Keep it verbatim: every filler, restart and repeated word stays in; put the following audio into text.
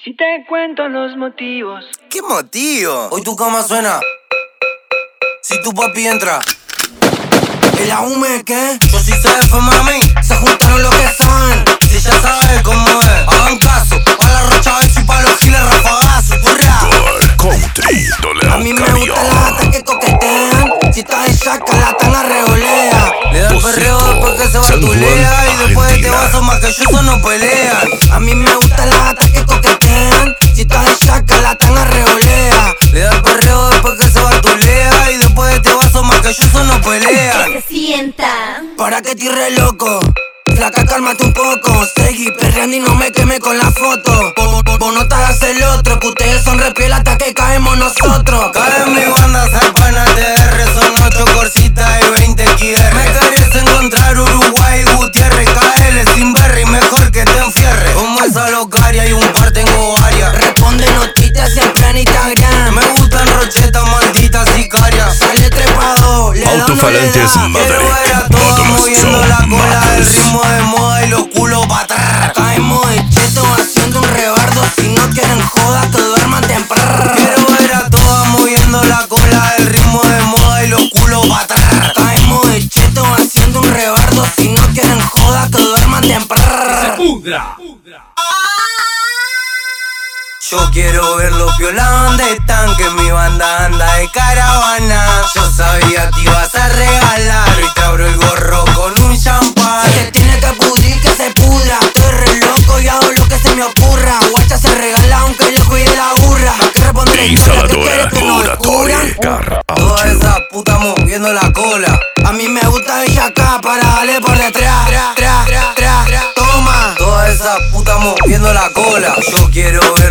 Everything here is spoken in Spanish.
si te cuento los motivos? ¿Qué motivo? Hoy tu cama suena. Si tu papi entra. ¿El ahume qué? Yo sí sé, fue mami. Se juntaron los que saben. Si ya sabes cómo es. Hagan caso. Pa' la rocha y pa' los giles rafagazos. Country, a mí me gusta la gata que coquetean. Si estás de chaca, la tanga revolea. Le da el perreo después que se batulea. Y después de este vaso más que yo, eso no pelean. A mí me gusta la gata que coquetean. Si estás de chaca, la tanga revolea. Le da el perreo después que se batulea. Y después de este vaso más que yo, eso no pelean. Que se sienta. Para que te re loco. Flaca, cálmate un poco. Seguí perreando y no me queme con la foto. Vos, vos, vos no te hagas el otro, que ustedes son repiel hasta que caemos nosotros. Cae mi banda, Salpana T R. Son ocho corsitas y veinte Q R. Me querés encontrar Uruguay, Gutiérrez, K L, sin berry, mejor que te enfierre. Como esa locaria y un par tengo varias. Responde noticias siempre en Instagram. Me gustan rochetas, malditas sicarias. Sale trepado, le da Altofalantes Maverick, moviendo la cola, el ritmo de moda y los culos pa' atrás. Caemos de cheto haciendo un rebardo. Si no quieren joda, que duerman temprano. Quiero ver a todas moviendo la cola, el ritmo de moda y los culos pa' atrás. Caemos de cheto haciendo un rebardo. Si no quieren joda, que duerman temprano. ¡Se pudra! Yo quiero verlos piola donde están, que mi banda anda de caravana. Yo sabía que ibas a regalar, hoy te abro el gorro con un champán. Se tiene que pudrir, que se pudra. Estoy re loco y hago lo que se me ocurra. Tu guacha se regala aunque le cuide la burra. Más que responder la historia, que quieres que nos descubran. Todas esas putas moviendo la cola. A mí me gusta ella acá para darle por detrás. Tra, tra, tra, tra, tra. Toma. Todas esas putas moviendo la cola. Yo quiero ver